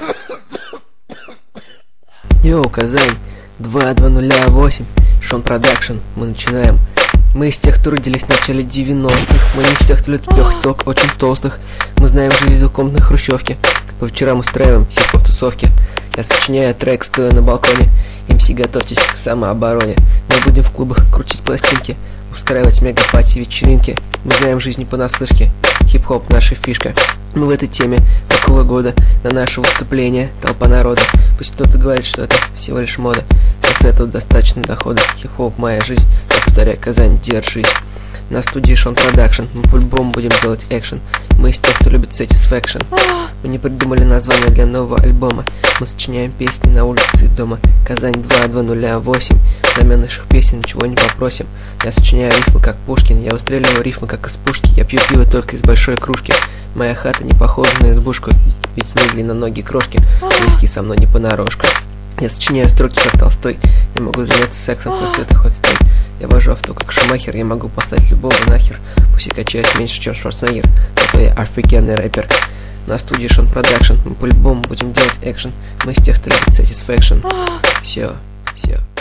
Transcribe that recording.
Йоу, Казань, 2208, Шон Продакшн, мы начинаем. Мы из тех, кто родились в начале 90-х, мы не из тех, кто любит пёхать телок очень толстых. Мы знаем жизнь двухкомнатной хрущевки, по вечерам устраиваем хип-хоп тусовки. Я сочиняю трек, стоя на балконе. МС, готовьтесь к самообороне. Мы будем в клубах крутить пластинки, устраивать мега-пати вечеринки. Мы знаем жизнь не понаслышке, хип-хоп наша фишка. Мы в этой теме около года, на наше выступление толпа народа. Пусть кто-то говорит, что это всего лишь мода, но с этого достаточно дохода. Хип-хоп моя жизнь, я повторяю, Казань, держись. На студии Шон Продакшн, мы по-любому будем делать экшен. Мы из тех, кто любит Satisfaction. Мы не придумали название для нового альбома. Мы сочиняем песни на улице и дома. Казань 2208. Взамен наших песен ничего не попросим. Я сочиняю рифмы как Пушкин. Я выстреливаю рифмы как из пушки. Я пью пиво только из большой кружки. Моя хата не похожа на избушку, ведь сны длинноногие крошки. Виски со мной не понарошку. Я сочиняю строки как Толстой. Я могу заняться сексом, хоть это, хоть стой. Я вожу авто как Шумахер. Я могу послать любого нахер. Пусть я качаюсь меньше, чем Шварценеггер. Зато я офигенный рэпер. На студии Шон Продакшн мы по-любому будем делать экшен. Мы из тех, кто любит Satisfaction. Все.